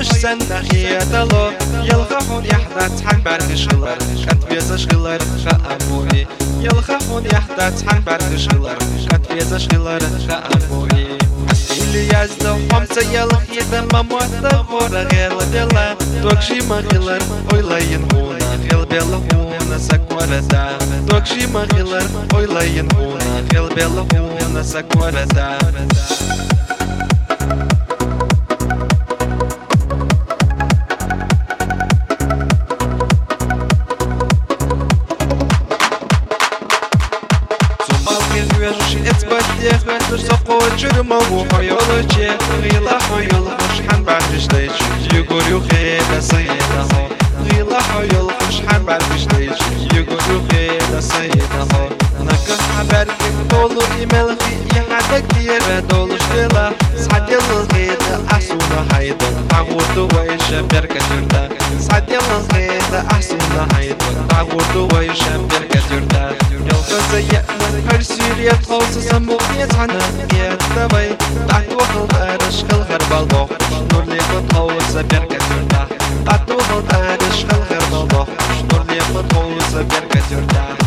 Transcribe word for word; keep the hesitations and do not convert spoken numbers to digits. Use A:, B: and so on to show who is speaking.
A: سنة خيادلو يلخفون يحدث حن برد شغلر قد بيز شغلر خأموي يلخفون يحدث حن برد شغلر قد بيز شغلر خأموي اللي يزدو خمسة يلخيد مموت فورا غير دلا توكشي مغيلر ويلا ينهونا خيل بيلا هونا سكوردا توكشي مغيلر ويلا ينهونا خيل بيلا هونا سكوردا شرم وحيول شيء غيلا حيول مش بعد جديد يقولوا خير سيدنا غيلا حيول مش بعد جديد يقولوا خير سيدنا نكح حبرك طولو إيميل في حدا كتير دولو شغلا سعد يلا غيدا أحسونا هيدا تعودو ويش بركة جردا سعد يلا غيدا أحسونا هيدا تعودو ويش بركة جردا يلقى زيقنا هرسيريا تخوص سمو يتعنا يتباي تحت وقت أرش الغرب البوخ نور لي بتخوص بركة جردا تحت وقت أرش الغرب البوخ نور لي بتخوص بركة جردا